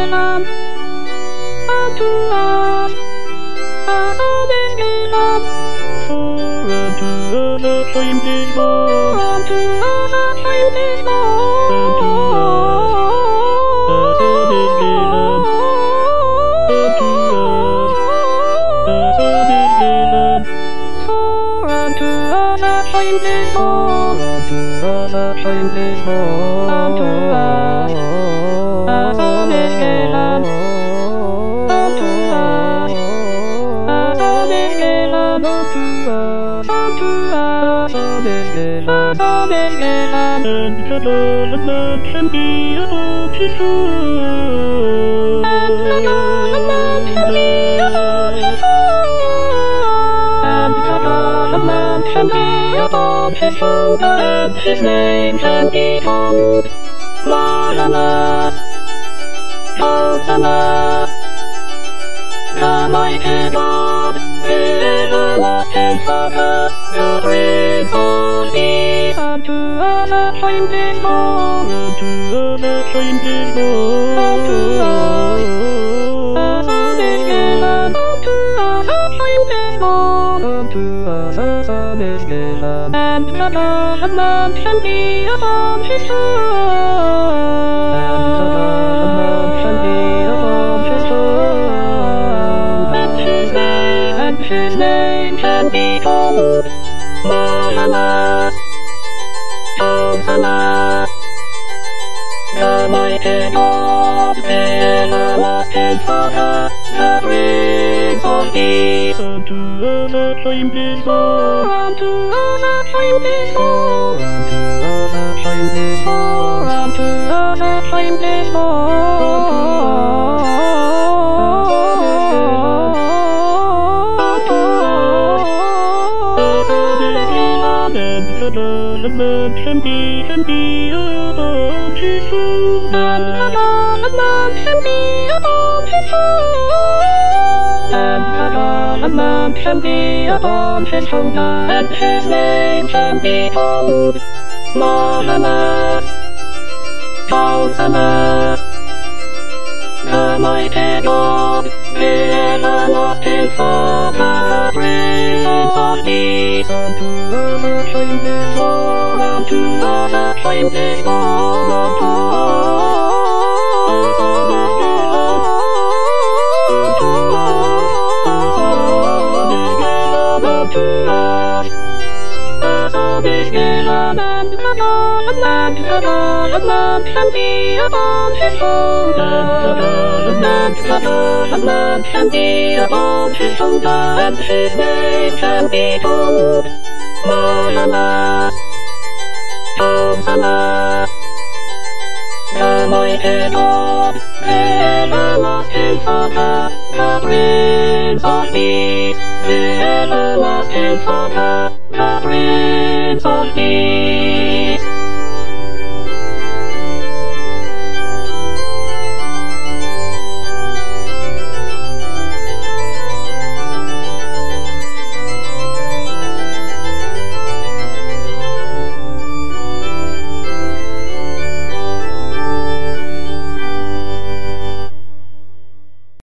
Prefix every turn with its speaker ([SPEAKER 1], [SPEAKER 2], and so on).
[SPEAKER 1] His name can be called Lalamas, Hosamas, the mighty God, the Latin Father, the Prince of Peace, unto us a child is born, unto us a child is born, unto us a son is given, unto us a child is born, unto us a son is given, and the Son of Man shall be upon his throne, and the Son of Man shall be upon his throne, and his name can be called Mahalas, Hosamas, the mighty God, the everlasting Father, the Prince of Peace. Unto us a child is born, unto us a child is born, unto us a child is born, unto us a child is born. And the Son of Man can be upon his throne, and the Son of Man can be upon his throne, and the Son of Man can be upon his throne, and his name can be called Mahalas, Hosamas, the mighty God, the everlasting Father, the Prince of Peace. Unto us a child is born, unto us a child is born, unto us a son is given, unto us a son is given, and the Son of Man can be upon his throne, and the Son of Man can be upon his throne, and his name can be called Mahalas, Hosamas, the mighty God, the everlasting Father, the Prince of Peace, the everlasting Father, the Prince of Peace.